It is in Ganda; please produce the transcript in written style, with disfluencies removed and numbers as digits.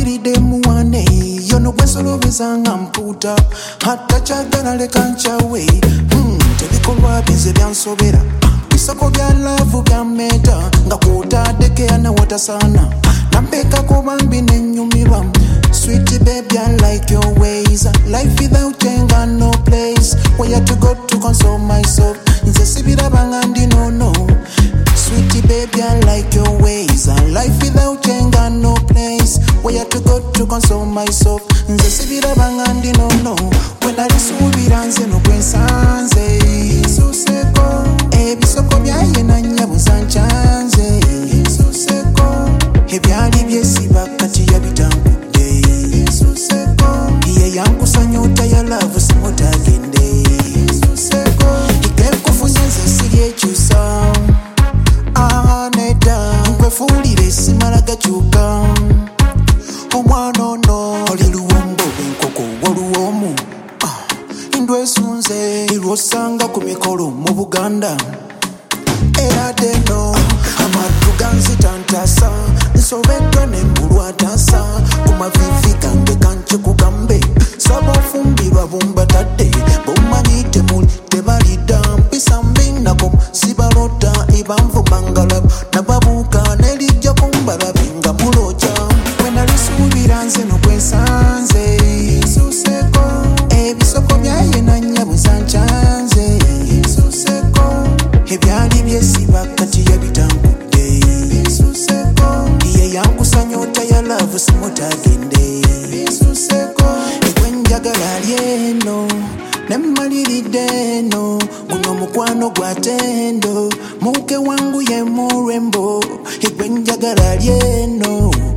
mmaliride muwane yono gwesolobeza nga mpuuta hatta kyagala leka nchawe tebikolwa bize byansobera bisoko bya laavu byammeta nga kwotadeke anawatasana nampekako bambi nenyumirwa. Sweetie baby, I like your ways. Life without you got no place. Where you to go to console myself? Nze sibira bangandi no. Sweetie baby, I like your ways. Life without you got no place. Where you to go to console myself? Nze sibira bangandi no. When I lisubira nze no kwensanze suseko ebisoko byaye nanyabuza nchanze suseko ebyali byesiba kati yabitangu yankusanyota ya love simutagende suseko ikekufunyenze siryekyusa neda nkwefuulire simala gakyuka omwana ono oli luwombo lwenkoko woluwomu ndwesunze lwosanga ku mikolo mu Buganda era deno amaddu ganzitantasa nsobeddwa nembulwatasa ku mavivi gange kankyekugambe saba ofumbirwa bumbatadde bomanyi temuli tebalidda mpisa mbinako sibalota ibanvumangala nababuuka nelijja kumbalabi nga muloja wenalisuubira nze nokwensanze suseko ebisoko byaye nanyabuza nchanze suseko ebyali byesiba kati yabitangudde suseko ye yankusanyota ya laavu simutagende suseko ekwenjagala lyeno nemmaliridde eno guno mukwano gwa tendo muke wangu ye murembo ekwenjagala lyeno